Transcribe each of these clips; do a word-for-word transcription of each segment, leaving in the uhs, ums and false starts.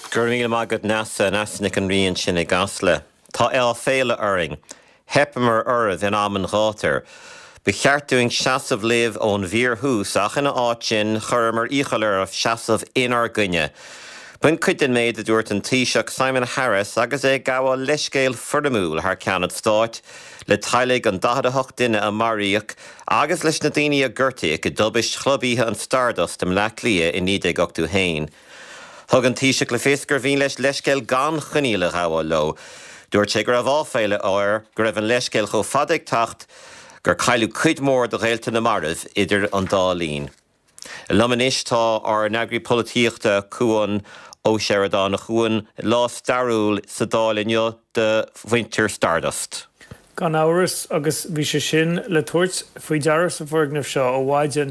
Gurmíl magad nasa nasnig an rion sin i gasle. Tá el féile uring. Hepimar urad in am an gátar. Be cheartúing seasamh léamh ón bhír hús ach ina áit sin chuirmar íchalir of seasamh inar gunne. Bun cuidan méid a dúirt an Taoiseach Simon Harris agus é gawa leiscéil furdamúil haar ceannad stáit le tailig an dahadahoch duine a maríoch agus leis na daoine a gurtaí go dubis chlubíthe an Stardust am le clia in nídeag ochtú hain. Thug an Taoiseach le féascar bhín leis leiscéil gan chuníle gawa lo. Dúirt sé gur a bháféile áir gur raibh an leiscéil chomh fadaigh tacht gur cailú cuid mór do réalta na maribh idir an dálín. Lumanis tá ar neagraí polítíochta cuan ó Sheridan a chuan lá starúil sa dálinne de Winter Stardust. Gan áras agus bhí sé sin le tuairt faoi dearas sa bhorgnamh seo ó bhaidin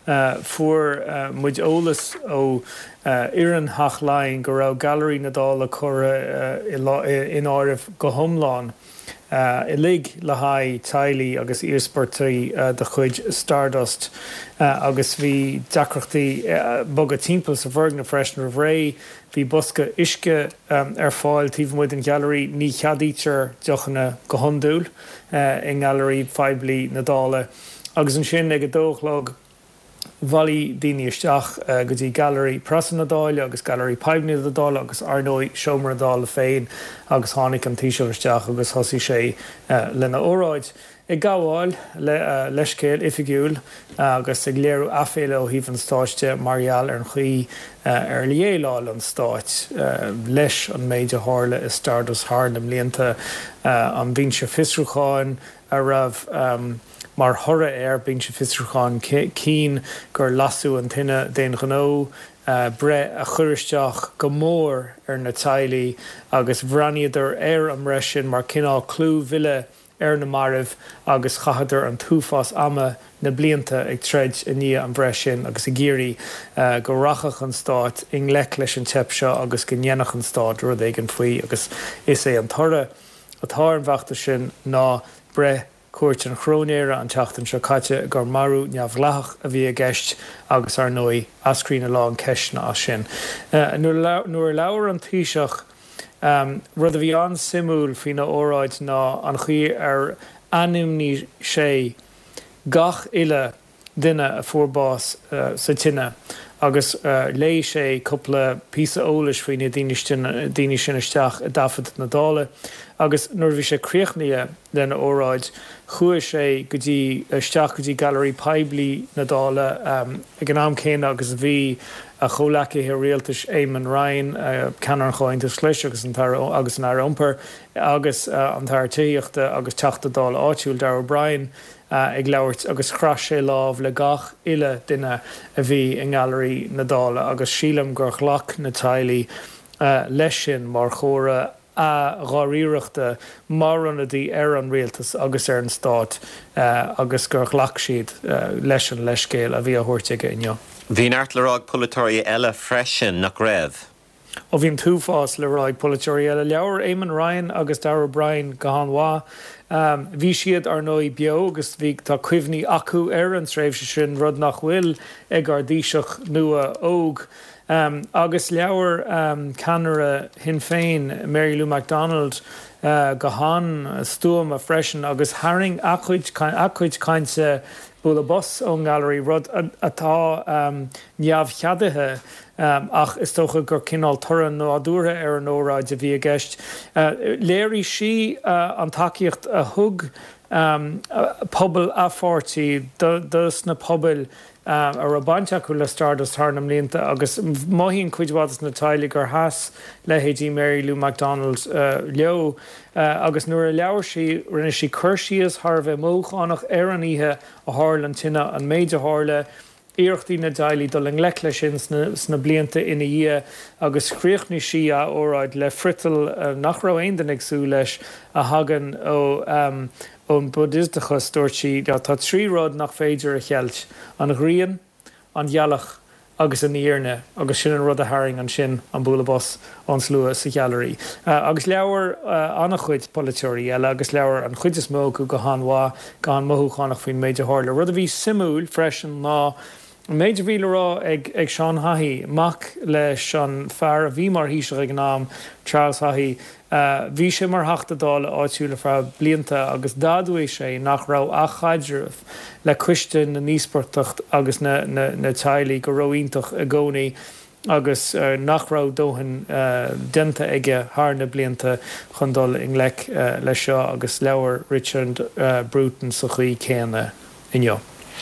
fuair muid ólas ó Iran Hachlain go raibh gallery na dála chora in áirimh go thomláin. I lig le haid tailí agus íospórtaí de chuid Stardust agus bhí deacrachtaí bogad timpeall sa bhorgnamh freisin a bhré hí busca isce ar fáil tíomh muid an gallery ní cheadítear deochanna go hondúil in gallery feibli na dála agus an sin ag a dóchlog Bhí daoine isteach uh, go dtí gallery prasan na dáile agus gallery peibhní na dáile agus arnóid seomar na dála féin agus tháinig an Taoiseach isteach agus thosaí sé uh, lena óráid. I gabháil le uh, leiscéil ifigiúil uh, agus ag léirú aféile ó híomh an stáiste marial ar an chuí uh, ar léáil an stáit uh, leis an méide hála is Stardust Harlem líonta uh, an bhín se fisrúcháin a raibh um, mar thora air bín se fisrúcháin cín gur lasú an tine déon ghnó uh, bre a churisteach go mór ar na tailí agus bhraníidir ar an reisin mar cinál clú ville ar na maribh agus chahadidir an túfás ama na blianta ag treid i ní an breisin agus i ggéirí uh, go rachach an stáit in lech leis an teip seo agus go nnéanach an stáit rud ag an faoi agus is é an thora atá an bhachta sin ná bre cuairt an chrónéire an teachtain seo caite gur marú neamhlach a bhí a gceist agus ar nói ascrína lá an ceisna as sin. Uh, nuair leabhar an Taoiseach um, rud a bhí an simúil fao na óráid ná an chuí ar animní sé gach ile duine a fuórbás uh, sa tine agus uh, lé sé coppla písa ólas faoine daoine sin isteach a dafad na dála agus nuair bhí sé críochnaithe lena óráid chua sé go dtí isteach go dtí gallery peibli na dála um, ag an am céine agus bhí a cholacha hi réaltas Éamon Ryan uh, ceanar chointas leis agus an tar agus an airomper agus uh, an tar tíochta agus teachta dála áitiúil Dar O'Brien uh, ag leabhart agus chras sé lámh le gach ile duine a bhí in gallery na dála agus sílam gur chlach na tailí uh, leis sin mar chóra a gáíireachta mar anna dtí ar an réaltas agus ar an stáit uh, agus gur chlach siad uh, leis an leiscéil a bhí a thuirteige inneo. Bhín airt le ráig polaitóirí eile freisin nach raibh. ó bhíon túfás le ráig polaitóirí eile leabhar Éamon Ryan agus Dar O'Brien go háanmha. Um, bhí siad ar nói beo agus bhí tá cuimhní acu ar an tréimhse sin rud nach bhfuil ag ar díiseach nua óg. Um, agus leabhar um, canara hin féin Mary Lou MacDonald uh, go hán stúam a freisin agus haring acuid cainte bula bus ón gallery rud atá um, neamh cheadaithe um, ach is tócha gur cinál turan nó adúra ar an óráid a bhí a gceist. Uh, léirí si uh, an takeíocht a thug um, a pobl a fórtaí dus na pobl Um, ar a bainte acu le Stardust Harlem líonta agus maithíonn cuidhhadas na tailí gur theas le héidí Mary Lou MacDonald uh, leo uh, agus nuair a leabhar si rinne si chuirsíos thar bheith móchánach ar an ihe a hálan tine an méide hála íochtaí na dailí dul an lech lei sin sna blianta ina dhé agus chríochnaí si a óráid le frital uh, nach rá aon den agsú leis a hagan ó um, ón buddhistachas dúirtí tá trí rád nach féidir a chealt an ghrian, an dhealach agus an íarne agus sin an rud a haing an sin an bula bus an slua sa gallery. Uh, agus leabhar uh, annach chuid polaitóirí eile agus leabhar an chuid is mó go go háanmha go an mothúchanach faoin méide hála. Rud a bhí simúil freisin ná méidir bhí le rá ag, ag Sean Hahey, mac le Sean fear a bhí mar híise ag nám Charles Hahey, uh, bhí sé mar hachtadála áitiúla fra blianta agus dadú é sé nach rá a chaidirh le cuiste na níospartacht agus na, na, na tailaí go roíintach a gcónaí agus uh, nach rá dóhan uh, denta ige hána blianta chundul in le uh, le seo agus leabhar Richard uh, Bruton sa chuí céanna inniu.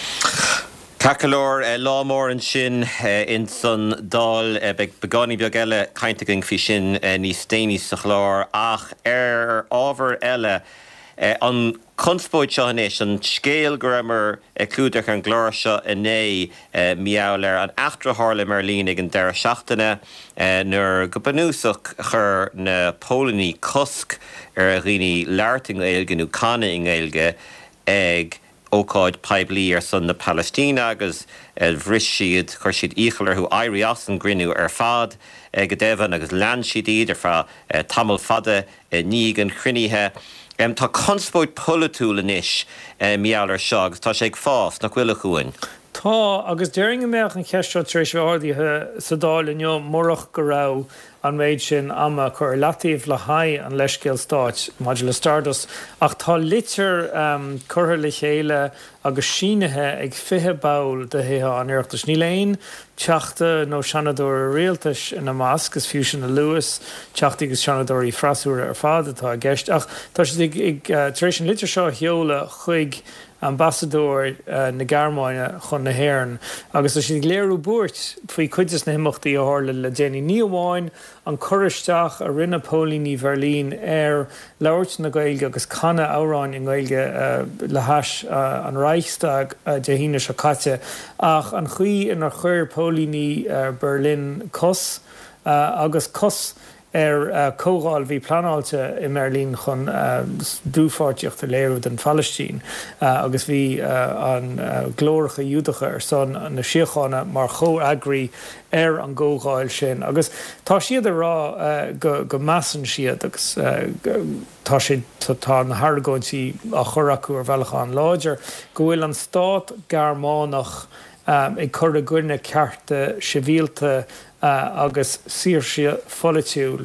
Cacalór lámór an sin in san dal beag begáí beag eile cainteing fi sin níos déine sa chlár ach ar ábhar eile an conspóid seanéis an scéal grammar clúdach an glóir seo inné miáir an achtra hála mar línig an deire seachtaine nuair go banúsach chur na Pólaní cosc ar a rií leirting éilge nó canna in éilge ag ócáid peblií ar san na Palestína agus bhris siad chuir siad íchalar chu éirí as an grinú ar fad go déhan agus lean siad iad ar fra tamil fada ní an chrunníthe. Um, tá conspóid polatúla inis miálar seo agus tá sé ag fás nach bhfuil chuin. Tá agus déing meach an ceisteo trééis ádaithe sa dáil inniu morach go rá an méid sin ama chur latíomh le haid an leiscéal stáit Modula Stardust ach tá litir um, curtha le chéile agus sínethe ag fithe bail de héthe an iireachtas ní léon teachta nó seanadúir réaltais ina másc gus fiú sin na Lewis teachta agus seanadúirí frasúra ar fád atá gceist ach tá si ag, ag uh, trééis an litir seo heola chuig ambassador uh, na Gearmáine chun na Héireann agus is sin léirú búirt faoi cuidas na himachtaí a hála le déanaí ní amháin an choristeach a rinne Pólaní Berlín ar labhairt na Gaeilge agus canna áráin in Gaeilge uh, le hais uh, an Reichstag uh, de híine se caite ach an chuí inar chuir Pólaní uh, Berlin cos uh, agus cos ar uh, cógáil bhí planáilte i Merlín chun uh, dúfáirteocht a léirú den Palestín uh, agus bhí uh, an uh, glóiricha dúdacha ar son na siochána mar cho agraí ar an ggógáil sin agus tá siad a rá uh, go, go measan siad agus uh, tá siad tá na Hargóintí a choracú ar bhealachán láidir go bhfuil an stát Gearmánach um, ag chur a gcuirne cearta sivíalta Uh, agus síorse folitiúil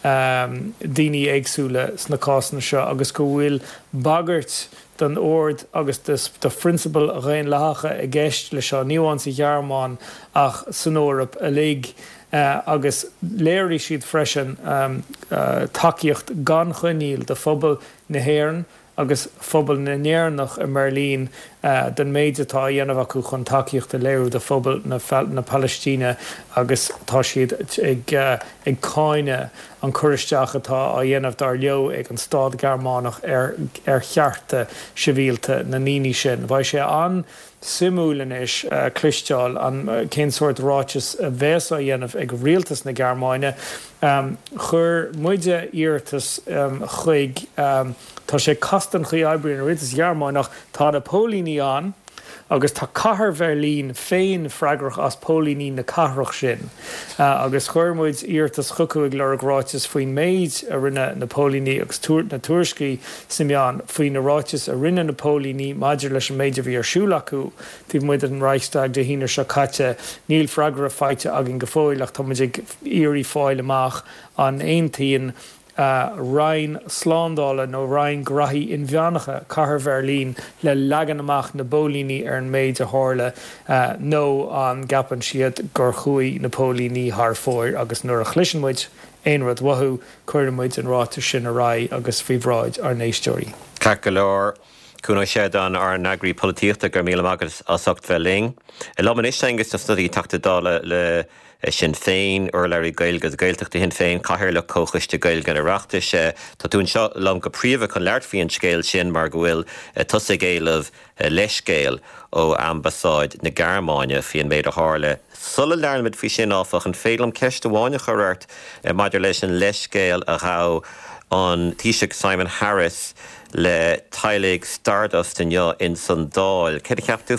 um, daoine éagsúla sna cásanna seo agus go bhfuil bagart den ord agus de principal a réon leathacha a gceist le seo níomhain sa Gearmáin ach san Eorp a lig uh, agus léirí siad freisin um, uh, takeíocht gan chuiníil de phobal na Héireann agus phobal na Néarnach a Merlín uh, den méid atá dhéanamh acu chun takeíocht a léirú de phobal na, na Palestíne agus tá siad ag, uh, ag cáine an choristeach atá a dhéanamh dar leo ag an Stád Gearmánach ar, ar chearta sivíalta na níní sin. Bhaid sé an simúlanis uh, clisteáil an uh, cén sort ráitis a bhés a dhéanamh ag rialtas na Gearmáine um, chur muide íirtas um, chuig um, tá sé castan chuí eibríonn a rialtas Gearmánach tá a Pólaní an agus tá cathair Berlín féin freigrach as Pólaní na cathrach sin uh, agus chuirmuid íirtas chucuig le ráitis faoin méid a rinne na Pólaní agus túir na tuairiscí Simeán faoin na ráitis a rinne na Pólaní maidir leis an méidir bhí ar siúla acu tíh muid an Reichstag de híine se caite níl freigra feite agin go fóil ach tá muid ag íorí fáil amach an aontaíonn Uh, Ryan Slándála nó Ryan Grahi in Bheannacha cathair Berlín le legan amach na Pólaní ar an méid a hála uh, nó an gapan siad gur chuaigh na Pólaní thar fóir agus nuair a chliseanmuid éonrad wathú chuirmuid an ráta sin a rá agus fhíomhráid ar néistóirí. Cacalór cúna séad an ar an agraí polítíochta gur míle agus a socht bheling. I láman is agus na studaí tachtadála le Sinn Féin or Larry Gaeilge de Gaeltachta Sinn Féin cathair le cóchaiste Gaeilge an Oireachtais tá dún seo lam go príomha chun leart faoin scéal sin mar go bhfuil tusa géalamh leiscéal ó ambasáid na Gearmáine faoin méid a hála. Sulla learnmid fao sin áfach an félam ceist amháine chorairt maidir leis an leiscéal a rá an Taoiseach Simon Harris le Tailig Stardust in san dáil. Cé a ceaptú faoi?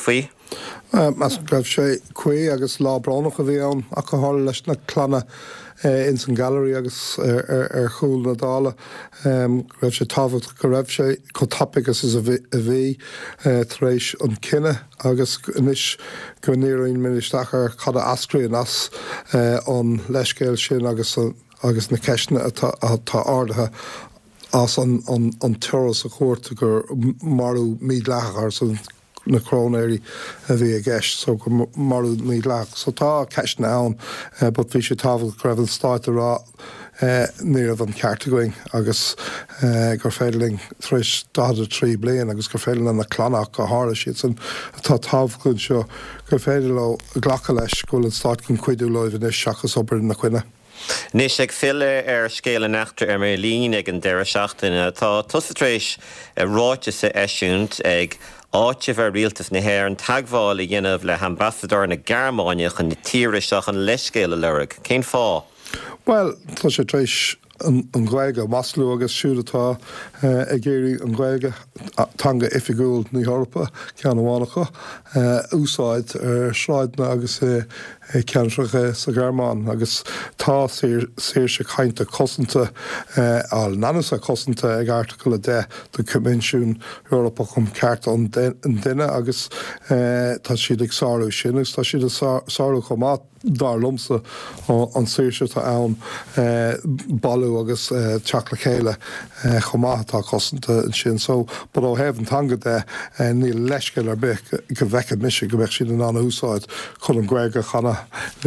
Mas raibh sé cuí agus lá bránach a bhí ann a go hála leis na clanna in san gallery agus ar chúl na dála. Raibh sé tábhacht go raibh sé có tapicus is a bhí taréis an cinenne agus inis go níoraon ministach ar cad ascraí as an leiscéil sin agus agus na ceisna atá áirithe as an turas a chóirta gur marú míad lethachar san na crónéirí a bhí a gceist, so go marú míad leach. So tá ceisna ann, but bhí sé tábhacht go raibh an stáit ará ní raibh an cearta going agus gur féidirling tríos dáda trí bliain agus gur féidir na clanach go hála siad san tá tábhacht seo gur féidir le ghlacha leis goil an stáit chun cuidú leibh inis seachas obair na cuine. Nis ag fille ar scéile nachtar ar mé lín ag an deire seachtaine tá tosatréis ráite sa eisiúnt ag áte bhar rialtas na héir an tagháil i dhéanamh le ambassador na Gearmáine chun na tíiriseach an leiscéile lereg. Cén fá? Well, tá sé tréis an ghaige Maslow agus siúdatá a géirí an ghaige tanga ifigúil na Eorpa cean bhánacha úsáid ar sráidna agus ceantracha sa Gearmán agus tá séir se chainte cosanta á nanas a cosanta ag article de do Comisiún Eorpa chum ceart an duine agus tá siad ag sáú sin agus tá siad a sáú chumá dar lumsa an séirse tá ann ballú agus teachla chéile chomátá cosanta sin. So bud ó hefn tanga de ní leisceil ar bich go bheice mis go bheith sin an úsáid chun an gréige chana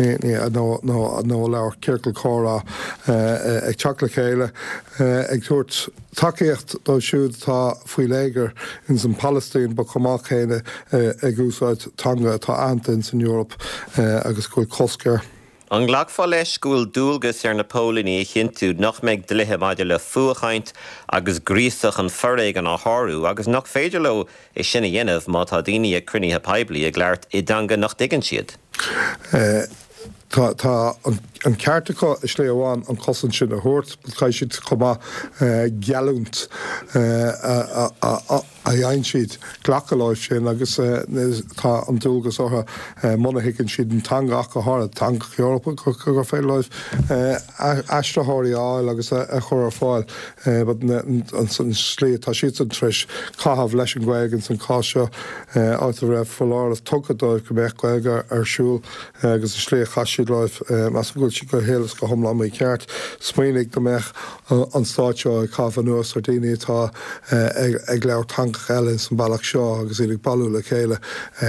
nó leir circle córa ag teachla chéile ag tuairt takeíocht dó siúd tá faoi léiger in san Palestine ba chomá chéine ag úsáid tanga tá anta in san Europe agus gúil coscar. An ghlachfá leis gúil dúlgus ar Napólaí chinú nach méid dlithe maidir le fuachaint agus gríosach an forréig an áthú agus nach féidir le é sinna dhéanamh má tá daoine ag cruníthe peblií ag leart i danga nach digan siad. Tá an ceartacha is lé amháin an cosan sin a thuirt, cai siad chumá gealúnt a dhéin siad ghlachaláid sin agus tá an dúlgus ortha muna hicann siad an tangaach go háir tanga Eorpa go gur féidir láimh eistrathirí áil agus a chur ar fáil, an san slí tá siad an tris caitheamh leis an ghaig san cá seo áit a raibh foláras tugadóibh go mbeadh ghaige arsúil agus is slí chaisiad láimh as go si go hélas go thomlá mé ceart. Smaoinnig go mbeadh an stáiteo ag cáfa nuas ar daoine atá ag leabhar tanga eile san bailach seo agus iad ag ballú le chéile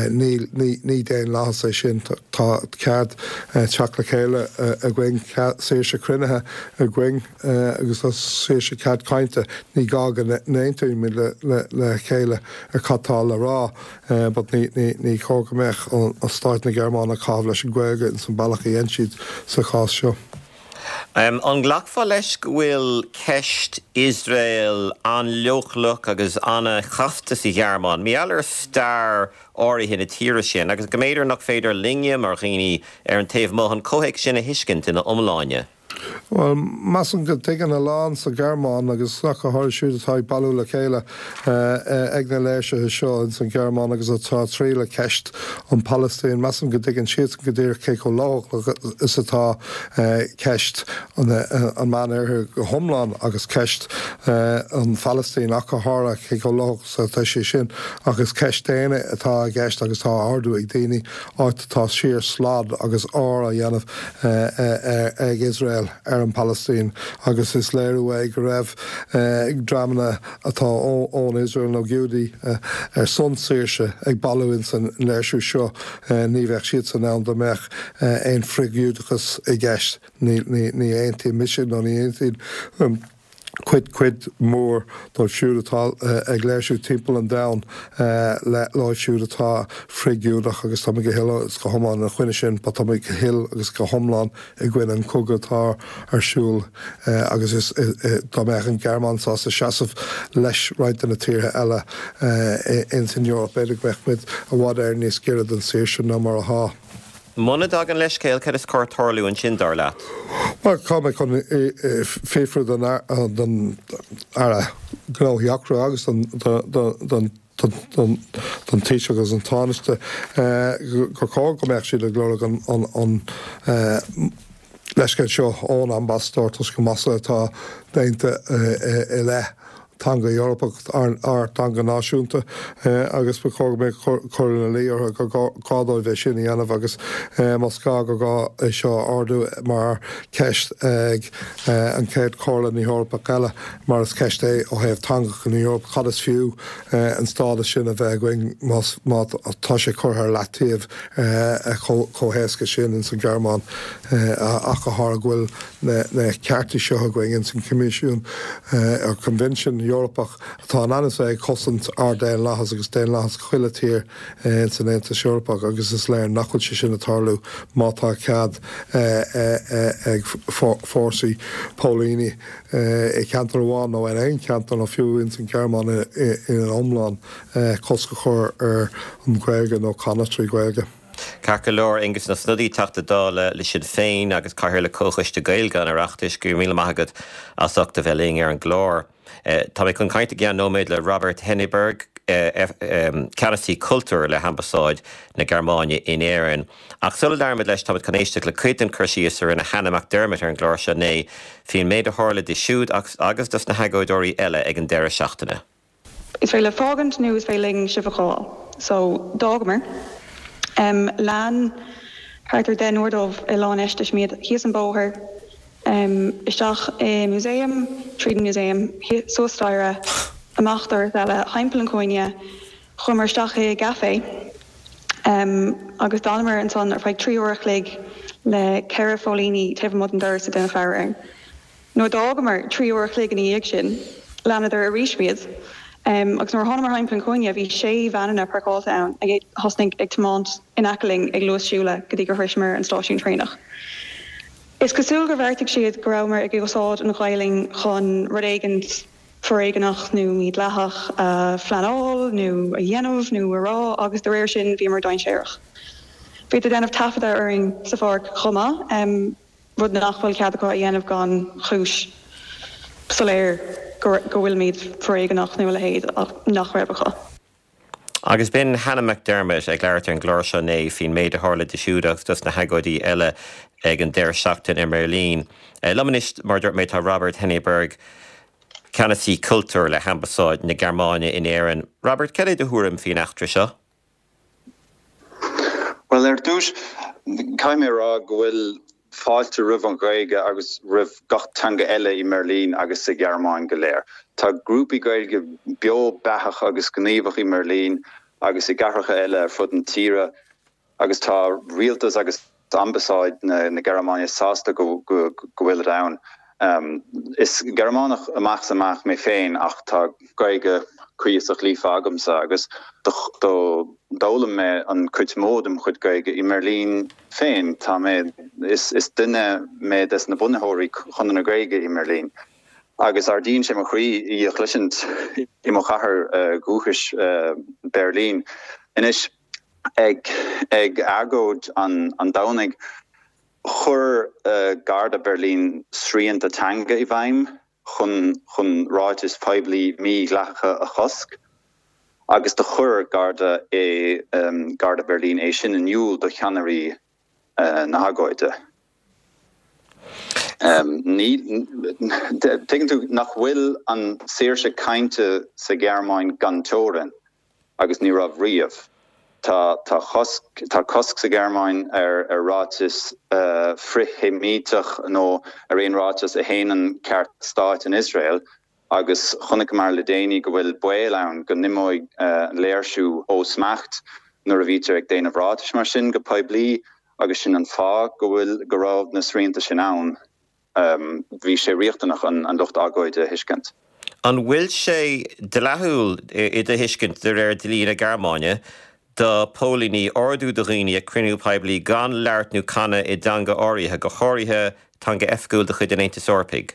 ní déon láthas é sin tá cead teach le chéile a gcuing séir se cruinnethe a gcuing agus tá séir se cead cainte ní gagan néontaí mí le chéile ar cattá le rá, but ní chóga meach an stáit na Gearmána cábh leis an gcuige in san bailach a dhéon siad sa chás seo. Um, an ghlachfá leis bhfuil ceist Israel an leochlach agus anna chaftas i Gearmán. Míallar star áirithe na tíre sin, agus go méidir nach féidir linge mar ghaoine ar an taobh mohan cóhéic sin a hiiscint ina iomláine. Well, masan go tegan a lán sa Gearmán agus nach a thuir siúd atá ballú le chéile ag na léise seo in san Gearmán agus atá trí le ceist an Palestine. Masan go tegan siad go dtír cé go lách is atá ceist an man ar go thomláin agus ceist an Palestine ach a thra cé go lách sa tá sé sin agus ceist déine atá gceist agus tá ardú ag daoine áit tá siar slád agus ára dhéanamh ag Israel ar an Palestine agus is léirú é go raibh ag dramana atá ón Israel nó giúdaí ar son séirse ag ballúin san léirsú seo ní bheith siad san an do meach éon frigiúdachas i gceist ní aontaí mission nó ní aontaí Quid quid mór dá siúdatá ag léisiú timppel an down le lá siúdatá frigiúdach agus tá go hiile is go thomáin na chuine sin, ba tá go hill agus go thomláin i gcuine an cogadtá arsúl agus is dá meach an Gearmán sa seaamh leis roiint na tíre eile in san Eorpa beidir bheith mid a bhád ar níos céad an séir ná mar a há. Muna dag an leiscéil ce is cóirtarlú an sin dar leat? Well, cá me chun féfriú den ara gnáheachra agus don don tí agus an táiste go cá go meach si le glóla an leisceid seo ón ambassador tus go massa atá déinte i le. Tanga Europach ar tanga náisiúnta agus be chog mé chuir lí ar gádóid bheith sin dhéanamh agus mas cá go gá seo ardú mar ceist ag an céad chola ní Europa eile mar is ceist é ó héobh tanga go ní Europa chadas fiú an stáda sin a bheith going má tá sé chuthair letíomh chohéasca sin in san Gearmán ach go thar ghfuil na ceartí seo a going in san comisiún ar convention Europach tá an anas é cosint ar déan láthas agus déan láthas chuile tír in san Aontas Europach agus is léir nachfuil sé sin atárlú mátá cead ag fórsaí Paulíní i ceantar bháin nó ar aon ceantar nó fiú in san Gearmán in an omláin cosca chur ar an Gaeilge nó Canatrí Gaeilge. Carcha leor ingus na snudí teachta dála le sin féin agus caithir le cóchaiste Gaeilge an arachtais gur míle maithagad asachta bheling ar an glór. Tá mé chun cainte gian nóméid le Robert Henneberg, Ceannasaí Cultúr le Hambasáid na Gearmáine in Éireann. Ach sulla darmid leis tá canéisteach le cuidan chuirsíos ar na Hannah McDermott ar an glór se né, hín méid a tharla de siúd agus dus na hagóidóirí eile ag an deire seachtaine. Is féile fágant nu is féling sibhaáil, so dágamer. Um, Lán hartar den noordómh i lán eiste smiad híos an bóthir um, isteach i muséum, Tríden Museum, sóstáire amachtar eile haimpel an coine chumar isteach i gafé um, agus dálamar an son ar feig trí uair chlig le ceire fólíní taobh mod an doir sa den fearing. nó dágamar trí uair chlig in íag sin leanaidir a rísmiad. Um, agus nóir tháinig mar haimpel an coine bhí sé bheanna parcáilta ann ag hosnig ag tamáint in acaling ag luasisiúla go dtí gur thuismar an stáisiún trénach. Is cosúil gur bhharrtaigh siad go raibh mar ag gúsáid an chailing chun rud éigent foréigeannach nó míad lethach uh, flanáil nó a dhéanamh nó a rá agus de réir sin bhí mar dain séireach. Bhí a déanamh tafada aring sa fár chuma um, rud na nachhfuil ceadacha a dhéanamh gan chúis soléir go bhfuil míad foréigeannach nó le héad nach raibhacha. Agus bin Hannah McDermott ag leirtar an glór seo né hín méid a tharla de siúdach dus na hagóidí eile ag an deir seachtain i Merlín. Lomanist mar dúirt méid tá Robert Henneberg, Ceannasaí Cultúr le Hambasáid na Gearmáine in Éireann. Robert, ce é de thuairim faoin eachtra seo? Well, ar dúis caiimé rá go bhfuil fáilte rih an Gaeilge agus rih gach tanga eile i Merlín agus sa Gearmáin go léir. Tá grúpi Gaeilge beo beachach agus gníomhach i Merlín agus i garracha eile ar fud an tíre agus tá rialtas agus ambasáid na, na Gearmáine sásta go go go bhfuil ann. Um, is Gearmánach amach samach mé féin ach tá Gaeilge cuiasach lífa agamsa agus do dólam me an cuid módum chud Gaeilge i Merlín féin tá me is is duine me des na bunathirí chun na Gaeilge i Merlín. Agus ar dín sé mar chuí í a chluisint i mo chathair uh, gúchais uh, Berlín. Inis ag ag agóid an an dánig chur uh, Garda Berlín sríanta tanga i bhaim chun chun ráitis feibli mí ghlacha a chosk. Agus de chur Garda é um, Garda Berlín é sin an niúl do cheannarí uh, na hagóide. Um, Tegin tú nach bhfuil an séirse cainte sa Gearmáin gantóran agus ní rah riamh. Tá tá chosk tá cosk sa Gearmáin ar ar rátis uh, frithimítach nó ar aon rátis a héanaan ceart stáit in Israel agus chonig mar le déine go bhfuil buil ann go nimóid uh, léirsú ó smacht nuair a bhítear ag déanamh rátis mar sin go poiblí agus sin an fá go bhfuil go raibh na srianta sin ann. Um, bhí sé riachtanach an, an lucht agóide hiiscint. An bhfuil sé de lethúil i de hiiscint de réir de lína Gearmáine de Pólíní ordú do riine a crinú poiblí gan leirtnú canna i danga áirithe go chóirithe tanga efgúil de chud in Aontas Eorpaig.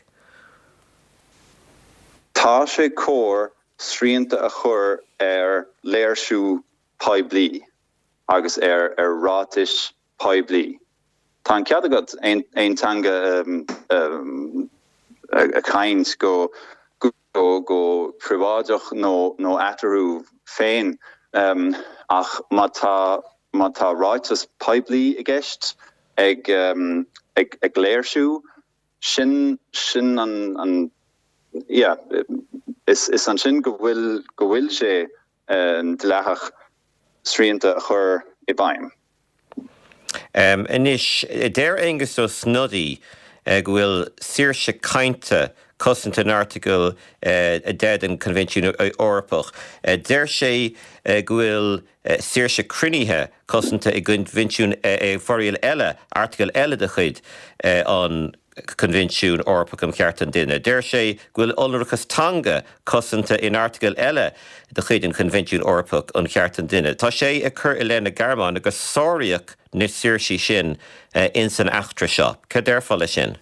Tá sé cór srianta a chur ar léirsú poiblí agus ar ar rátis poiblí. Tá ceadagad ein tanga um, um, a, a kaint go go go priváideach nó nó atarú féin um, ach mata mata ráitas peblií i gceist ag um, ag ag léirsú sin sin an an yeah is is an sin go bhfuil go bhfuil sé an dleachach sríanta a chur i bhaim. Um, Inis, déir agus ó snodí uh, bhfuil saoirse cainte cosint an article uh, a dead an Convention Orpach. Uh, déir sé uh, bhfuil uh, saoirse crinithe cosint i Convention uh, Forial Ella, article Ella de chud uh, an Convention Orpach am cheartan duine. Déir sé bhfuil olrachas tanga cosanta in article Ella de chud an Convention Orpach an cheartan duine. Tá sé a chur i lena Garmán agus sóriach na saoirse sin uh, in san achtra seo. Ca déir fola sin?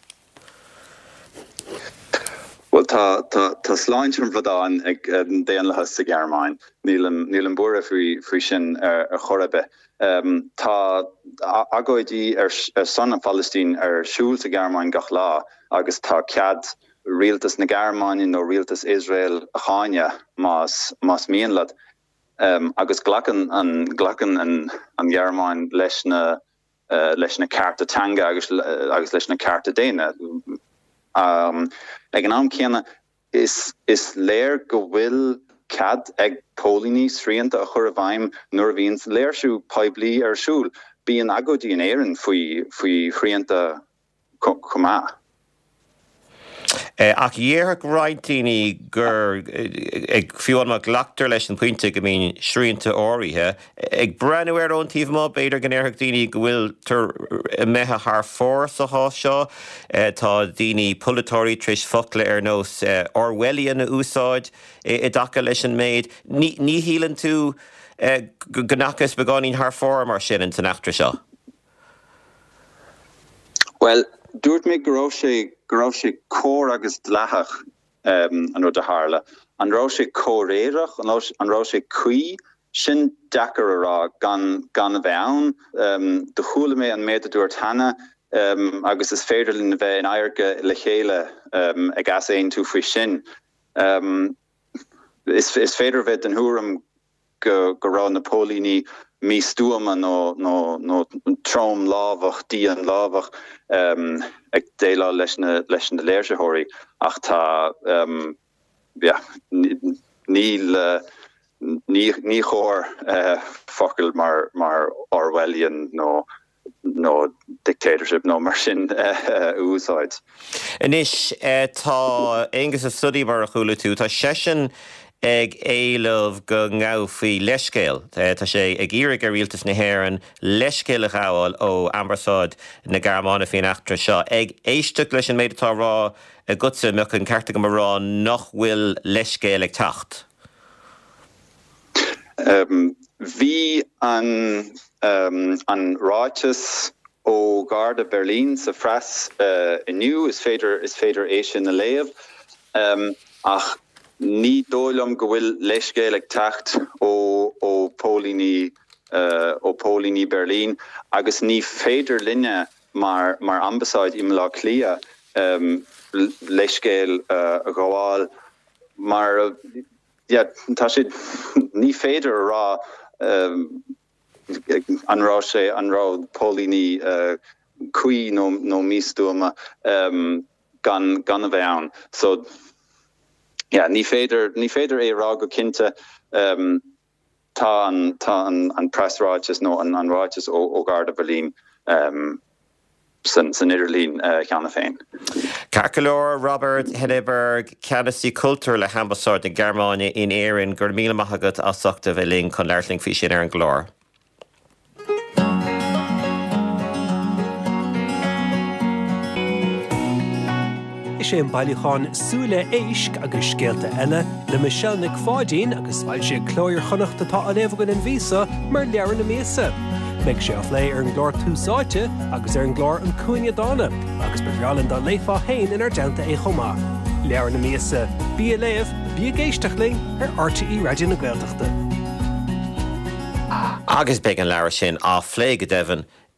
Well, tá tá tá sláint an bhdáin ag déanlathe sa Gearmáin. Níl an bura faoi sin ar chorbe. Um, tá agóidí ar son an Palestine ar siúil sa Gearmáin gach lá, agus tá cead rialtas na Gearmáin nó rialtas Israel a cháine más más mianlad. Um, agus glachan an glachan an an Gearmáin leis na uh, leis na carta tanga agus agus leis na carta déine. Um, ag an am céanna is is léir go bhfuil cad ag pólíní sríanta a chur a bhaim nuair bhíonn léirsú peblií ar siúil. Bíonn agóidí an éireann faoi faoi chríanta chumá. Uh, ach dhéarach ráidtíní gur ag fiúin mar ghlaachtar leis an puinte go mín sríanta áirithe, ag breanú ar ón tíomh má beidir gan éarach daoine go bhfuil tar methe th fór sa há seo, tá daoine polatóirí tris focaile ar nós Orwellian na úsáid i dacha leis an méid. Ní hílann tú gnachas begáín th fór mar sin in san achtra seo? Well, dúirt mé go raibh sé go raibh sé cór agus dleachach um, an rud a tharla. An raibh sé córéireach, an raibh sé cuí sin dechar ará gan gan a bheith ann. Um, de chúla mé an méad a dúirt hana um, agus is féidir linn a bheith in airge le chéile um, ag as éon tú faoi sin. Um, is, is féidir bheith den thuairm go go rá na pólíní mí stúama nó nó nó trom lábhach, díon lábhach um, ag déile leis na leis na léirsethirí ach tá um, yeah, níl uh, ní ní chóir uh, focail mar mar Orwellian nó nó dictatorship nó mar sin uh, úsáid. Inis uh, tá agus a studí mar a chuúla tú, tá sesin ag éileh go ngáfaí leiscéal. Tá sé ag iarraigh ar rialtas na hÉireann leiscéal a ghabháil ó ambaráid na Gearmána faoin achtra seo. Ag éisteach leis an méid atá rá a gutsa meach an cearta go mar rá nach bhfuil leiscéal ag tacht. Um, Bhí an um, an ráitas ó Garda Berlin sa Fras uh, inniu is féidir is féidir é sin na léamh um, ach ní dóilm go bhfuil leiscéal ag tacht ó ó pólíní uh, ó pólíní Berlin agus ní féidir linne mar mar ambasáid im lá clia um, leiscéal uh, a gháil mar uh, yeah, tá sé ní féidir rá um, an rá sé an rá pólíní uh, cuí nó nó místúama um, gan gan a bheith ann. So yeah, ní féidir ní féidir é rá go cinnte um, tá an tá an, an pressráites nó an an ráites ó ó Garda Berlin um, san san Idirlín uh, cheanna féin. Carcolóir Robert Henneberg, Canasí Cultúr le Hambasáid na Gearmáine in Éireann gur míle maith agat as soachta bheith linn chun leirling fí sin ar an glór. sé an bailíáin súla éisc agus scéalta eile le Michelle Nic Fáidín agus bhail sé clóir chonacht atá an ébhagan an vísa mar learan na méasa. Meag sé á lé ar an glór túsáite agus ar an glór an cúine dána agus befeálann dá léifá hain in ar deanta é chomá. Learan na méasa, bí a léamh, bí a géisteach linn ar R T E Radio na Gaeltachta. Agus beag an leabhar sin á phléige deimhin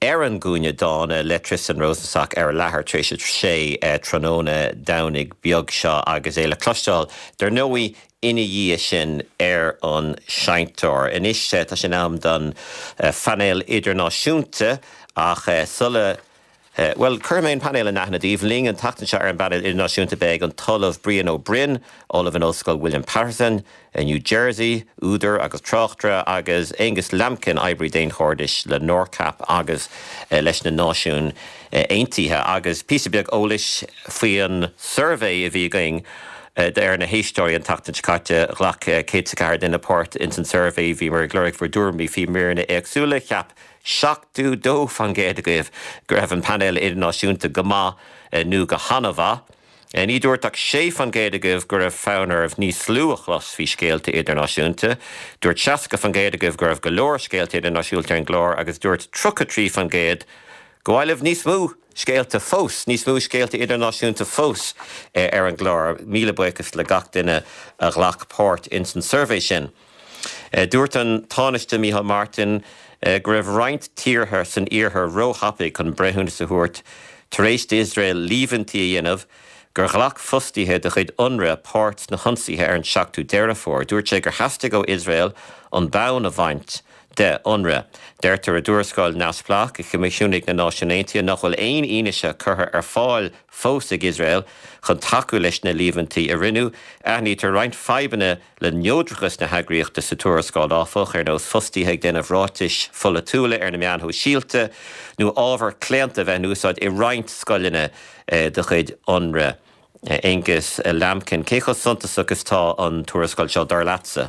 Erin Gúine dána le Tristan Rosenstock ar lethir trééis sé tróna danig beag seo agus é le clostáil. Der nóí ina dhí sin ar an seintóir. Inis tá sin am don fanéil idirnáisiúnta ach sulle Uh, well, Curmain panel in Nahna Evening and Tachtan ar an banil idirnáisiúnta beg an talamh Brian O'Brien, Olive an Oscail William Patterson, in New Jersey, Uder agus Trochtra agus Angus Lampkin Ivory Dane Hordish le Norcap agus uh, leis na náisiún uh, eintithe agus písa beag ólis faoi an survey a bhí going Uh, there na héistóí an tachtan caite ghlach céad sa ceithre in apát in san survey bhí mar glóric for dúrmí fí mírna agsúla cheap seachtú dó fan géad agaibh gur raibh an panel idirnáisiúnta go maith nó go hanamha. Ní dúirteach sé fan géad agaibh gur raibh fánar of níos slúach los fhí scéalta idirnáisiúnta, dúirt seaca fan géad agaibh gur raibh go leor scéalta idirnáisiúnta an glór agus dúirt trucha trí fan géad go bhfuil níos mú scéalta fós, níos mú scéalta idirnáisiúnta fós eh, ar an glór, míle buchas le gach duine a ghlach páirt in san survey sin. Eh, dúirt an tánaiste Micheál Martin eh, go raibh roinnt tíortha san iarthar róthappaigh chun brethúna sa thuairt tar éis d'Israel líomhantí a dhéanamh gur ghlach fustithe de chuid unra páirt na honsaithe ar an seachtú deireadh fór. Dúirt sé gur heasta go Israel an bán a bhaint de unra. Deirtar a dúrascáil neamhsplach a Comisiúnig na Náisiúnta nach bhfuil aon ionise curtha ar fáil fós ag Israel chun taú leis na líomhantí a rinneadh a ní tar roinnt feibanna le neodrachas na heagraíochta sa túrascáil áfach ar nós fustithe ag déanamh ráiteis fola túla ar na meanthú síalta nó ábhar cléanta bheith núsáid i roinnt scoiline eh, de chuid unra. Eh, Angus eh, Lampkin, cé chus suntas agus tá an túrascáil seo dar leatsa?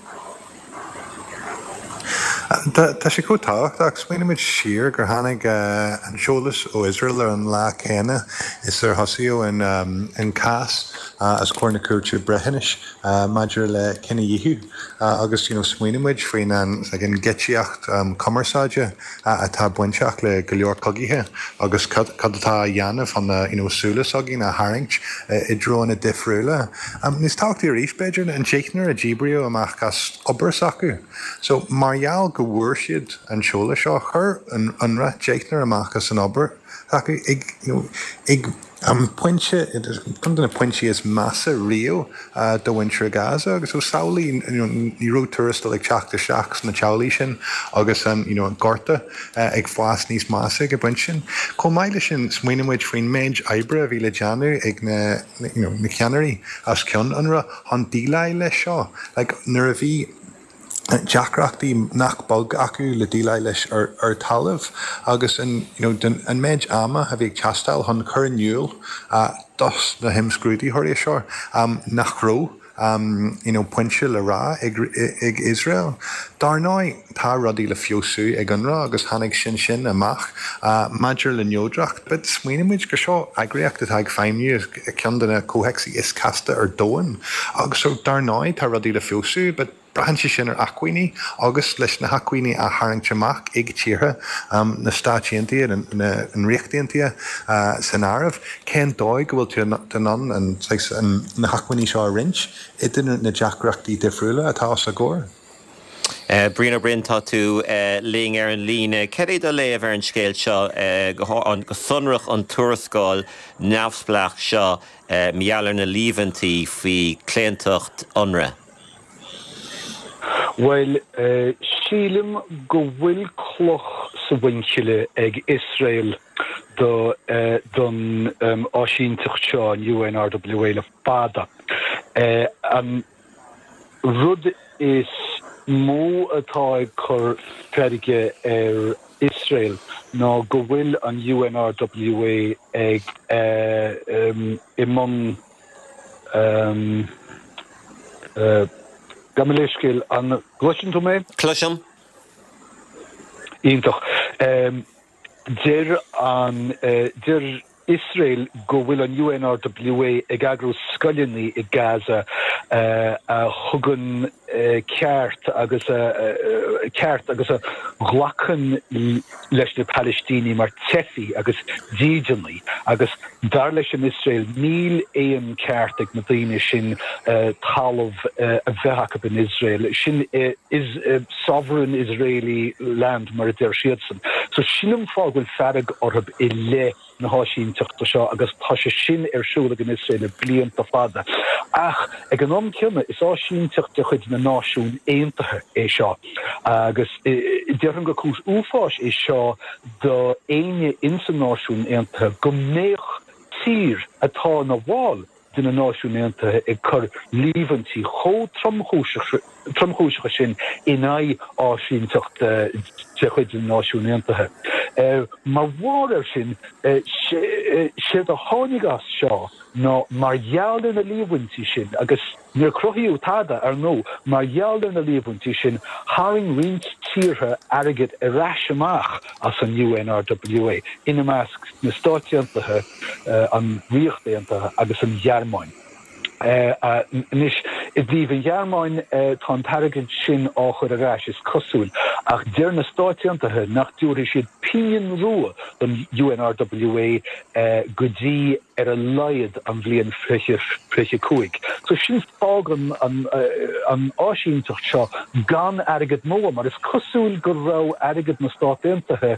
Tá sé go táhacht ach smaoinimiid siar gur tháinig an seolas ó Israel ar an lá chéine is ar thosaíodh in um, in Cas uh, as cuair na cuairte breithinis uh, maidir le cinna dhéithú uh, agus you know, smaoinimiid faoin an gin gitiacht um, commerceáide uh, atá buinteach le go leor cogaithe agus cad atá dhéanamh an uh, you know, súlas agin na haingt uh, i dro na difriúla. Um, Nís táchtaí ar éis beidir an séicnar a ddíbríú amach gas obair acu. So margheall go bhuair siad an seola seo chur an unra déicnar amachchas an obair acu ag you know, ag am pointse chun na pointse is massa rio uh, do winter Gaza agus so saolaí you know, ní ró tourista le like, teachta seachs na tealaí sin agus an you know, an gorta uh, ag fás níos massa go buint sin. Có maiile sin smaoinimiid faoin méid oibre a bhí le deanú ag na, you know, na ceannairí as ceann anra an dílaí le seo like, nuair a bhí Jackreachtaí nach bog acu le dílaí leis ar, ar talamh agus an, you know, den, an méid ama a bhíh teastáil chun chur niúil uh, dos na himscrúdaí thuirí seo um, nach ró um, you know, pointse le rá ag, ag Israel. Dar náid tá rudaí le fiosú ag an rá agus tháinig sin sin amach uh, maidir le neodracht, but smaoinimiid gur seo eagraíocht atá ag féimniú ceann de na cóheicí is casta ar dóin agus so dar náid tá rudaí le fiosú, but brahan si sin ar acuoine agus leis na hacuoine a tharraingteach ag tíortha um, na stáitianta an, na, an riachtaíonta uh, san áireamh. Cén dóid go bhfuil tú den an, an, an na hacuoine seo a rint idir na deacreachtaí difriúla atá sa gcóir. Uh, Brian O'Brien tá tú uh, léing ar an líne. Ceir do léamh ar an scéil seo uh, go, an, go sunrach an túrascáil neamhsplach seo uh, meallar na líomhantí faoi cléantacht unra. Well, uh, sílim go bhfuil cloch sa bhainchile ag Israel do uh, don um, áisiínteach seo an U N R W A le fada. Uh, an rud is mó atá ag chur ferige ar Israel ná go bhfuil an U N R W A ag uh, um, imon um, uh, Gamaleiscil an gluisian tú mé? Cluisiam. Íntach. Um, Dir an uh, dir Israel go bhfuil an U N R W A ag agrú scoilíní i Gaza uh, a thugann ceart agus ceart agus a ghlachan leis na Palestíní mar tefi agus díjanlí agus dar leis an Israel níl éon ceartag na daine sin talamh a bheithach in Israel sin is sovereign Israeli land mar a dir siadsan. So sinam fágil ferrig orb i le na háisínteachta seo agus tá sé sin ar siúla an Israel blianta fada. Ach ag an omceanna is áisínteachta chuid na náisiún éontathe é seo. Agus dearan go cús úfáis é seo do éine insa náisiún éontathe go mnéoch tír atá na bháil duna náisiún éontathe ag chur líomhantí chó tromchúisecha sin in aghaidh áisínteachta de chuid na náisiún éontathe. Mar bhar sin siad a tháinig as seo ná mar gheallan na líomhantí sin agus níor cruthaíú tada ar nó mar gheallan na líomhantí sin tharing rint tíortha airgid i rás amach as an U N R W A ina measc na stáit éontathe an riocht éontathe agus an Ghearmáin. Nis i dtíobh an Ghearmáin tá an targad sin á chur a rás is cosúil ach dear na stáit éontathe nach dúirí siad píon rua an U N R W A go dtí ar a laiad an bhliain freiche cuaig. So sin fágan an áisínteacht seo gan airgid móa mar is cosúil go rá airgid na stáit éontathe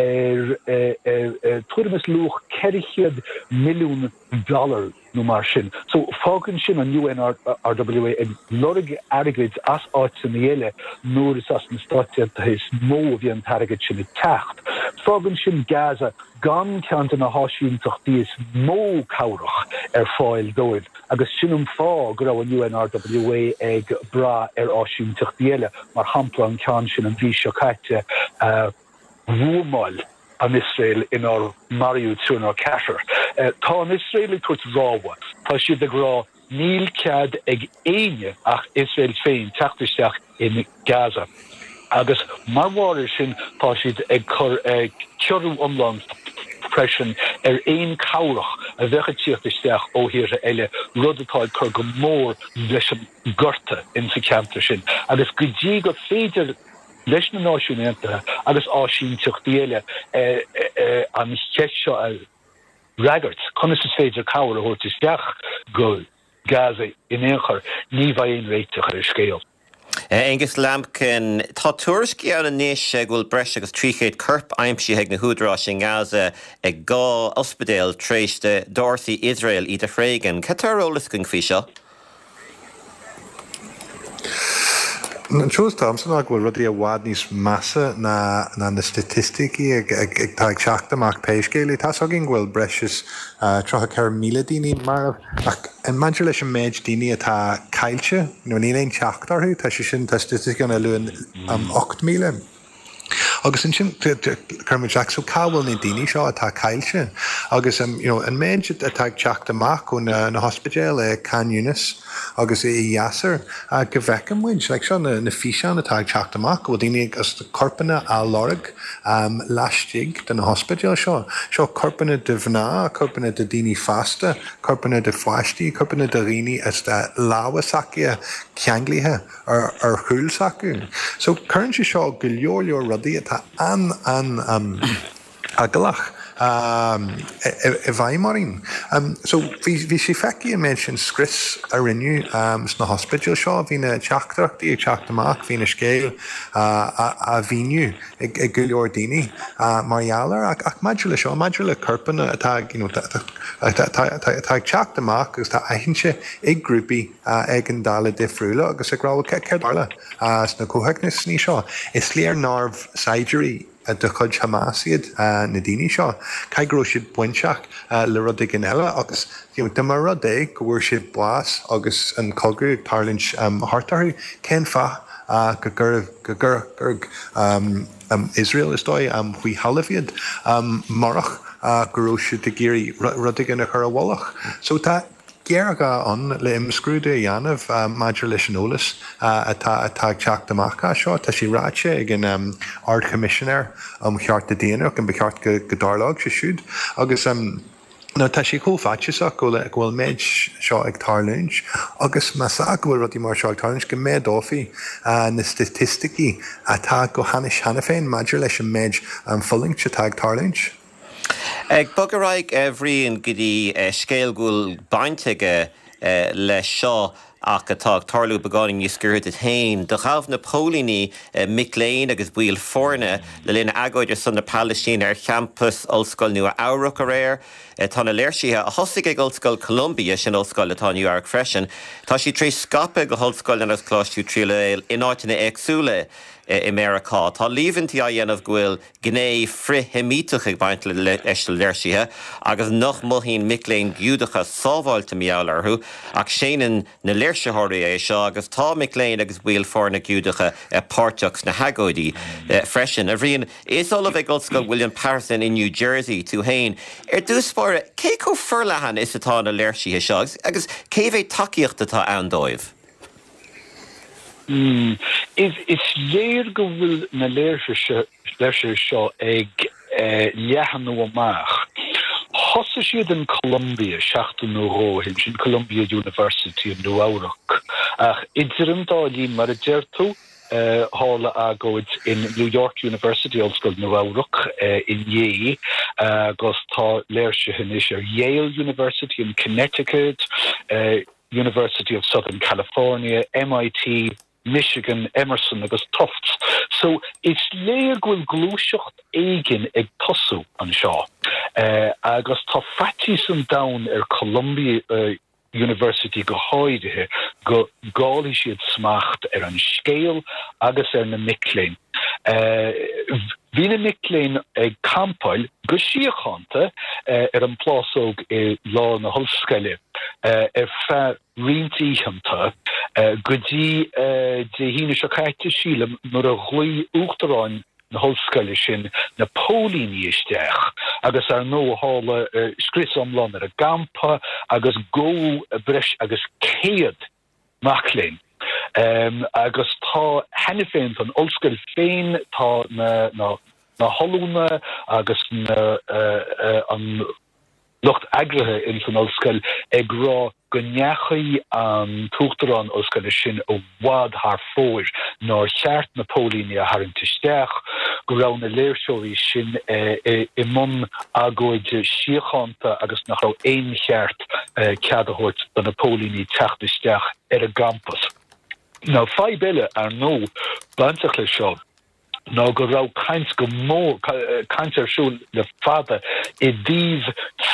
ar tuairemas luach ceirichead milliún dollar no mar sin. So fágan sin an U N R W A ag lorig airgid as áit san éile nuair is as na stáit éontathe is mó bhí an targad sin i teacht. Fágan sin Gaza gan ceanta na háisínteachtaí is mó cabhrach ar fáil dóibh agus sinum fá go raibh an U N R W A ag bra ar áisínteachtaí eile mar hampla an ceann sin an bhí seo caite bhuamáil an Israel in our Mariú tún ar ceatar. Tá an Israeli tuairt ráha, tá siad ag rá níl cead ag éine ach Israel féin teachtasteach in Gaza. Agus mar bhir sin tá siad ag chur cearú omlan pression ar éon cabhrach a bheitcha tíochtasteach ó hir eile rud atá chur go mór leis an gorta in sa ceantar sin. Agus go dtí go féidir leis na náisiún éontathe agus áisínteachtaí eile an cheis seo a ragart conas is féidir cabhar a thuirteasteach go Gaza in éonchar ní bhaid aon réiteach ar scéal. Angus Lampkin, tá tuairiscí an níos bhfuil breis agus tríchéad corp aimsí ag na húdrás in Gaza ag gá ospidéal tréis de Dorothy Israel í de Frégan. Ca tarolalas gon fí seo? An seos Thomson ag bhfuil rudí a bhád níos massa na na statisticí ag ag táid seachta amach péiscéalaí. Tá agin bhfuil breis tro ceir míle daoine mar ach an maidir leis an méid daoine atá caiilte, nó ní éon teachtarthú, tá sé sin tá statistic an luúin ocht míle. Agus an sin chumid seachsú cábhfuil na daoine seo atá caiilte. Agus an méid atá teacht amach chun na hospidéal é Can Yunis agus é Yasser a go bhhecam muid, le seo na físeán atá teacht amach bhfuil daoine agus corpanna á lorg leistigh den na hospidéal seo. Seo corpanna de bhná, corpanna de daoine fasta, corpanna de foiistí, corpanna de riine is de láhasacia ceanglíthe ar chúlsacu. So chuann sé seo go leor leor rudaí atá an an agalach i bhaidhmarín. So bhí sé feici a méid sin scris a rinneú sna hospidéal seo, bhí na teachtarachtaí ag teacht amach, hí na scéal a bhíniu ag go leor daoine margheallar ach maidir le seo, maidir le corpanna atá ag teacht amach agus tá aitheanse ag grúpaí ag an dála difriúla agus ag rábhfuil ceir dála sna cótheachnas ní seo. Is léar nárbh saidirí a de chud Hamasiad na daoine seo. Caigró siad buinteach le rud ag an eile agus de mar rud é go bhfuair siad buas agus an cogadh ag tarlint hartarthú cén fa go gur Israel is dói chuí halafiad marach go raibh siad de géirí rud ag an a chur a bhallach. So tá Gearga on le imscrúide dhéanamh maidir leis an ólas atá teacht amach seo, tá sí ráite ag an ard commissioner am cheart a déanaach an becheart go darlag sé siúd agus No tá sé cófáteach go le bhfuil méid seo ag tarlúint, agus mas bhfuil rudí mar seo ag tarlúint go méid dófií na statisticí atá go hanis hena féin maidir leis an méid an fulling se tá ag tarlúint. Ag bogaráig a bhríon go dtí scéalgúil bainteige le seo ach atá tarlú begáing ní scuirte tain, do chah na pólíní Mick Lane agus bhuiil forne le lína agóidir san na Palestine ar campus Ollscoil nua Áireach a réir, tá na léirsíthe a thosaigh ag Ollscoil Columbia sin Ollscoil atá New York freisin, tá sí trí scape go Ollscoil an cláistú trí le in áitina agsúla i America. Tá líhantí a dhéanamh ghfuil gné frithimíteach ag baint le eistil léirsíthe, agus nach mohín Mick Lane giúdacha sábháilte meallarthú, ach séanann na léirsithirí é seo agus tá Mick Lane agus bhuiil forna giúdacha páirteachs na hagóidí freisin. A bhríonn éosála bheith Ollscoil William Patterson in New Jersey tú hain. Ar dúspóire, cé có forlehan is atá na léirsíthe seo, agus cé bhéh takeíocht atá andóibh? Mm. Is is léir go bhfuil na léirse seo ag lehan nó amach. Thosa siad in Columbia seachtain nó róhin sin Columbia University in New Áireach. Ach idirim dálí mar a deirtú hála agóid in New York University Ollscoil New Áireach in Yale, agus tá léirse hin is ar Yale University in Connecticut, uh, University of Southern California, M I T, Michigan, Emerson agus Tufts. So it's léir gúil glúiseacht éigin ag tosú an seo. Uh, agus tá fatis an down ar Columbia uh, University go háidethe go gáilí siad smacht ar an scéal agus ar na Mick Lane. Uh, Bhí na Mick Lane ag campáil go síochananta uh, ar an plásóg i lá na hoscaile uh, ar fe rintíhananta uh, go dtí uh, de híine se caite sílam nuair a ghlaí uachtaráin na hoscaile sin na pólíní isteach, agus ar nó hála uh, scris omlan ar a gampa agus go a bris agus céad Mick Lane. Um, agus tá henne féin an Ollscoil féin tá na, na, na holúna agus na, uh, uh, an lucht agrathe in san Ollscoil ag rá gonneachaí an tuachtarán Ollscoile sin ó bhád haar fóir ná cheart na pólíní a harin tisteach go rá na léirsóirí sin uh, i, i mun agóide síochananta agus nach rá éon cheart uh, ceadahort don na pólíní teachtisteach ar a campus. Now, fai bille ar nó banteach le seo, ná go rá caint go mó, caint ar siúl le fada i díomh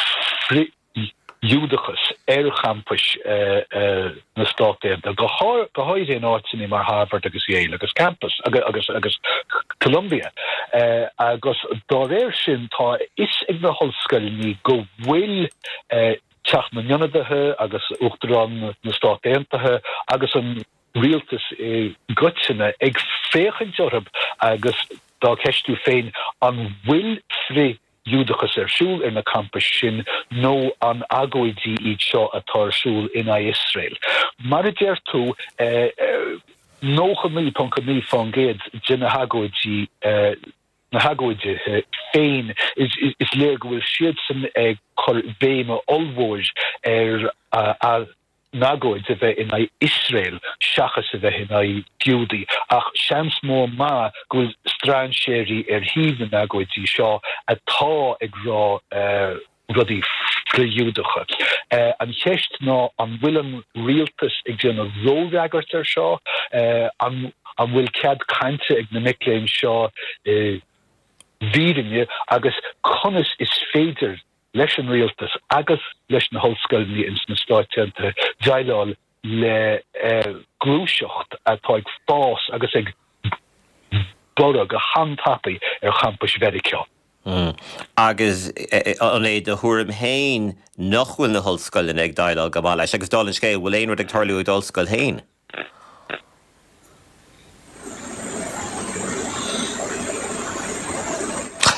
júdachas ar campus uh, uh, na státéanta. Go háid é áitiní mar Harvard agus Yale agus campus, agus, agus, agus Columbia. Uh, agus dá réir sin tá is ag na hoscail ní go bhfuil uh, teach na nionadaithe agus uachtarán na státéantathe agus an rialtas e gutsinna ag féchan jorab agus dá ceistú féin an bhfuil fré júdachas ar siúl ar na campus sin nó an agóidí iad seo atá ar siúl in Israel. Mar a déir tú uh, uh, nócha mí panca mí fan géad de na agóidí uh, na hagóide uh, féin is, is, is léir go bhfuil siad san ag chur béime olmhóir ar uh, a nagóid a bheith in Israel seachas a bheith in Giúdaí ach seans mó má gofuil strán séirí ar híomh na nagóidí seo atá ag rá uh, rudí friúdacha. Uh, an cheist ná an bhfuil an rialtas ag déanana róreagart ar seo uh, an, an bhfuil cead cainte ag na Mick Lane seo uh, vírinne agus conas is féidir leis an rialtas agus leis na hoscailní in na stáiteanta deileáil le uh, glúiseacht atá ag fás agus ag bora go handtapaí ar campus Vericá. Mm. Agus an é de thuaim hain nach bhfuil na hoscailin ag deileáil go bhá leis, agus dálann scéil bhfuil éon rud ag tarlú ag Ollscoil hain.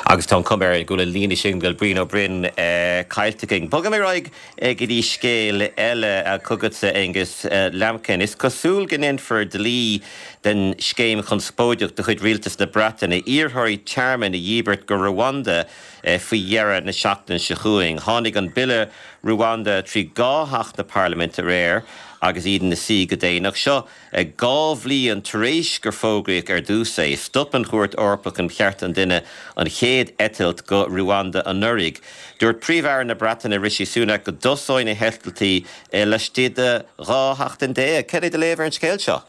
Agus tá cumir go le lína sin goil brín ó brin caiilteing. Bogam mé raig go dtí scéal eile a cugad agus lemcin. Is cosúil gan infer de lí den scéim chun spóideach do chuid rialtas na Breataine. Iarthirí chairman i dhíbert go Rwanda faoi dhearra na seachtain se chuing. Tháinig an bille Rwanda trí gáthach na Parliament a réir agus iad na sí go déanach seo gábhlí an taréis gur fógraíoch ar dúsa é stopan chuirt orpach an cheart an duine an chéad etilt go Rwanda an nurig. Dúirt príomhhear na Breataine Rishi Sunak go dosáin na hetaltaí leis tíide ráthach den dé. Ceir é de léibhar an scéil seo?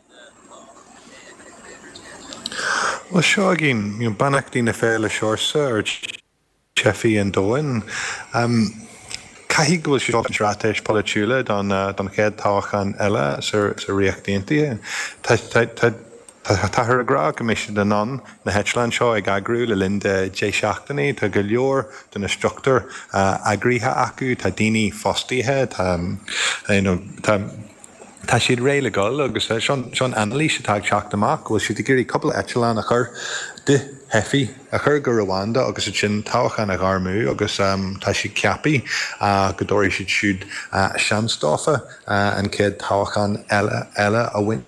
Well, seo agin, you know, banachtaí na féile seorsa ar Chefi and Doin. Um, Caithfidh go bhfuil siad an rátéis politiúla don don chéad tábhachan eile sa riachtaíontaí. Tá ar a grá go mis den an na Hetland seo ag agrú le linn de dé seachtaí, tá go leor don na struchtúr agríthe acu, tá daoine fóstaithe, tá Tá siad réile gáil agus sean analíse tá teach amach, bhfuil siad gurí coppla Echelán a chur de hefií a chur go Rwanda agus sin tábhachan a gharmú agus tá siad ceapaí a go dóirí siad siúd seanstáfa an céad tábhachan eile eile a bhain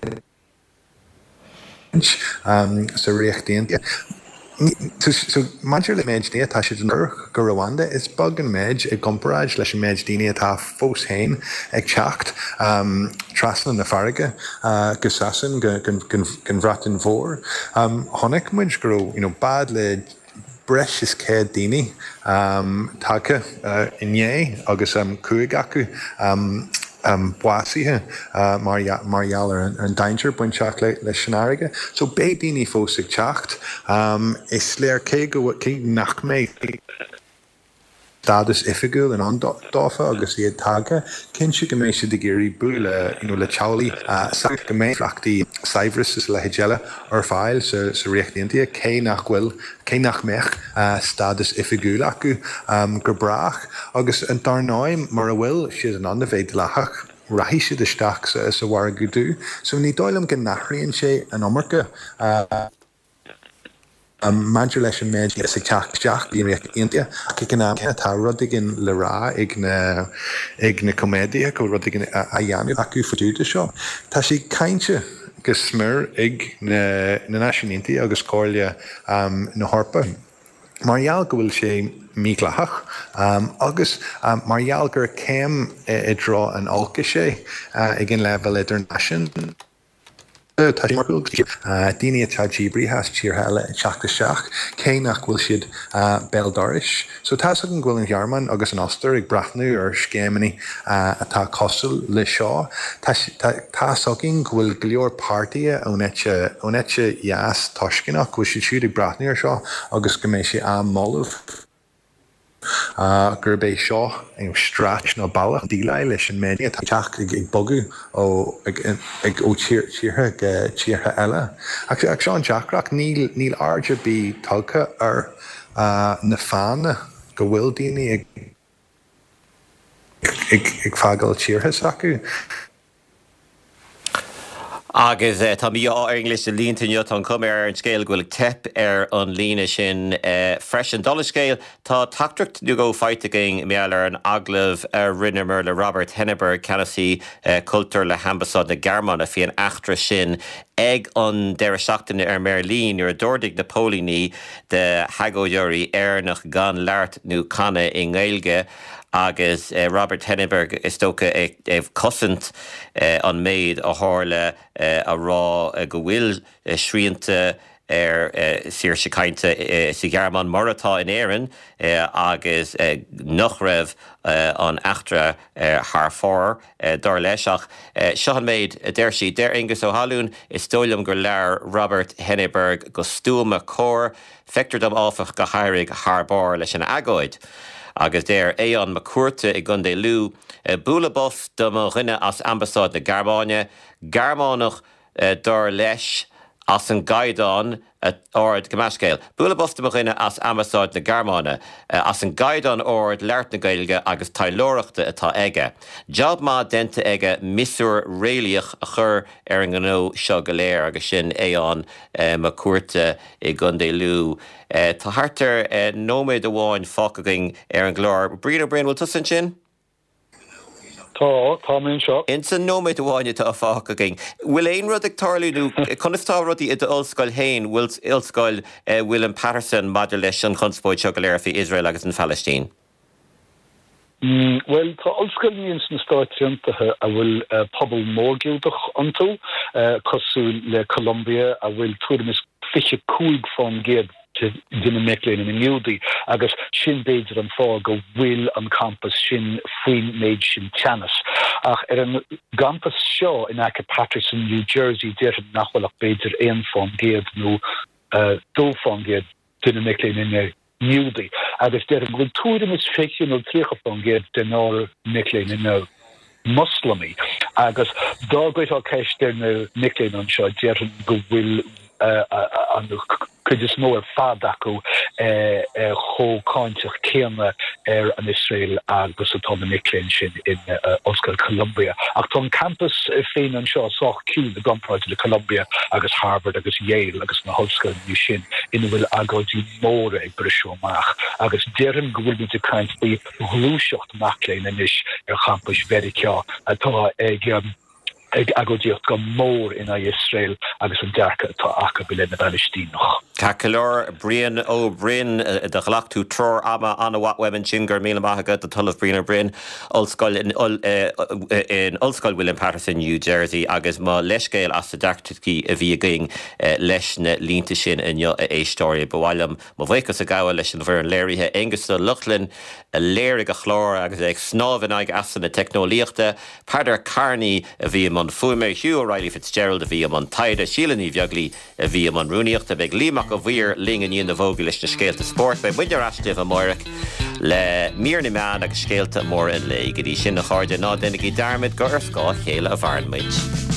sa riachtaíontaí. So maidir le méid daine tá siad an urch go Rwanda is bug an méid ag gomparáid leis an méid daine atá fós hain ag teacht traslan na farige go sasan gan bhratin mhór. Honnig muid go bad le breis is céad daine take inné agus cuaig acu Um, buasíthe uh, margheall ar an daintear buinteach le, le sinárige. So bé daoine fós ag teacht um, is léir cé go cé nach méid stadas ifigúil an andáfa agus iad tage, cin si go méid si de géirí bu le, you know, le teálaí uh, sa go méid fleachtaí saibhras is le héideile ar fáil sa, sa riachtaíontaí, cé nach bhfuil cé nach méich uh, stadas ifigúil acu um, gur brach agus an darnáim mar a bhfuil siad an anna bhéid lethach raithí siad isteach sa, sa bhhar go dú. So ní dóilm go nachraíonn sé an omarcha uh, Um, Maidir leis an méid is ag teach teach bíon riachtaíontaí ach ag an tá rud ag an le rá ag na ag na comédia go rud ag a dhéanamh acu faúta seo. Tá sí cainte go smir ag na naisiúntaí agus cóirle um, na Harpa. Margheall go bhfuil sé míglathach um, agus um, margheall gur céim i drá an olca sé uh, ag an level idirnáisiún. Daine atá ddíbrí has tíor heile teachta seach, cé nach bhfuil siad béaldáris. So tá an ghfuil an ghearman agus an ostar ag brathnú ar scéimení atá costal le seo. Tá sogin bhfuil go leor páirtí ónite dheas toscinach bhfuil siad siúd ag brathnú ar seo agus go méid sé am mollah. Uh, gur bé seo ag strat nó balla díla leis an méid teach ag bogu ó ag ó tíortha tíortha eile. Ach seán Jackreach níl airde bí tulcha ar na fána go bhfuil daoine ag fágal tíortha acu. Agus uh, tá mí á English a líntainne an cum ar an scéil gohfuil tep ar an lína sin uh, freis an dollar scéil. Tá tactracht nu go feitaging méall ar an aglah uh, rinnemer le Robert Henneberg Canasí uh, cultúr le hambasad na Gearmáin a bhí an achtra sin ag an deire seachtaine ar Merlín ar a dúirdigh na pólíní de hagóirí ar nach gan leart nó canna i nGaeilge. Agus uh, Robert Henneberg is tócha ag uh, cosint uh, an méid a hála uh, a rá uh, go bhfuil uh, sríanta ar uh, sir se cainte uh, sa Gearmáin maratá in éireann uh, agus uh, nach raibh uh, an achtra uh, haar fór uh, dar leiseach. Uh, Seo an méid uh, déir si déir Angus Ó Hallún is tóilm gur leir Robert Henneberg go stúma cór feictar dom áfach go hairig haarbáir leis an agóid. Agus déir é an macúirte i gundé lú uh, búla bos do mo rinne as ambasáid na Gearmáine, Gearmánach uh, dar leis as an gaidan ord gemascéil. Bula bosta marine as Amasáid na Garmána, as an gaidan ord leart na gailge agus tailóireachta atá aige. Job má denta aige misúr réalaach a chur ar an gó seo go léir agus sin éán ma cuarta i gundé lú. Tá hartar nóméid amháin fácaging ar an glór. Bríad O'Brien bhfuil tusan sin? Tá, tá mén seo. Inta nóméid amháine tá fácaging. Bhfuil éon rud ag tarlúnú, chunistá rudí i d'olscoil hain, bhfuil olscoil William Patterson maidir leis an chunspóid seo go léir fi Israel agus an Palestine? Mm, well, tá olscoil níos na stáitiantathe a bhfuil uh, pobl mórgiúdach antó, uh, cosú le Colombia a bhfuil tuairim is fiche cúig fan géad dinne meléin in Newdy agus sin beidir an fá go bhfuil an campus sin faoin méid sin teannas. Ach ar an campus seo in aice Patterson, New Jersey, déir nachhfuilach beidir éon fan géad nó uh, dó fan géad dinne meléin in Newdy. Agus déir an bhfuil tuairim is féiciún ó trícha fan géad den áir meléin in Muslimi. Agus dágóid á ceist déir na meléin an seo déir go bhfuil uh, uh, an could is more fad acu cho cáintach céanna ar an Israel agus atá na Micklein sin in Oscar Columbia. Ach tá campus féin an seo soch cíl na gunpráid le Columbia agus Harvard agus Yale agus na Hoscail ní sin ina bhfuil agadí móra ag brisúach agus dearan go bhfuil de caint faoi ghluaiseacht Micklein inis ar campus very ceá atá ag ag agodíocht go mór in Israel agus an dearcha atá acha bilin na Palestínach. Cacalor Brian O'Brien de galachú tror ama anna wat webin chingar míle maithaga de tullh Brian O'Brien Ulscoil in in Ulscoil William Patterson, New Jersey agus má leiscéil as sa dartí a bhí going leis na línta sin in éistóir bhhailm má bhhéchas a gaha leis an bhar an léirithe agus a luchlinn a léir a chlór agus ag snábhan ag asan na technolíochta Padar Carney a bhí an fuime Hugh O'Reilly Fitzgerald a bhí an taide Sílaní bheaglí a bhí an rúníochta beag límach go bhír lígan íon na bhógail leis na scéalta sport be buidir astíh a mórach le míorna meán agus scéalta mór in le go dtí sin na cháde ná denna í darmid go ar scá chéile a bharnmuid.